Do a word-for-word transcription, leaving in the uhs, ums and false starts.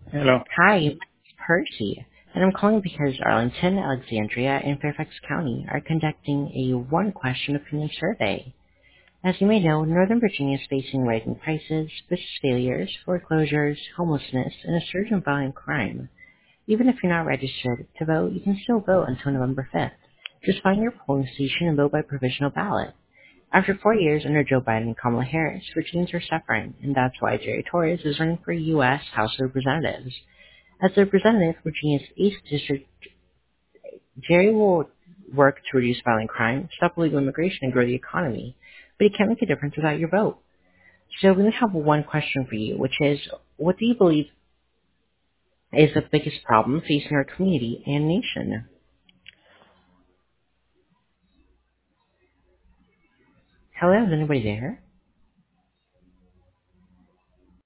Hello. Hi, my name is Percy, and I'm calling because Arlington, Alexandria, and Fairfax County are conducting a one-question opinion survey. As you may know, Northern Virginia is facing rising prices, business failures, foreclosures, homelessness, and a surge in violent crime. Even if you're not registered to vote, you can still vote until November fifth. Just find your polling station and vote by provisional ballot. After four years under Joe Biden and Kamala Harris, Virginians are suffering, and that's why Jerry Torres is running for U S House of Representatives. As a representative of Virginia's eighth District, Jerry will work to reduce violent crime, stop illegal immigration, and grow the economy. But he can't make a difference without your vote. So we only have one question for you, which is, what do you believe is the biggest problem facing our community and nation? Hello, is anybody there?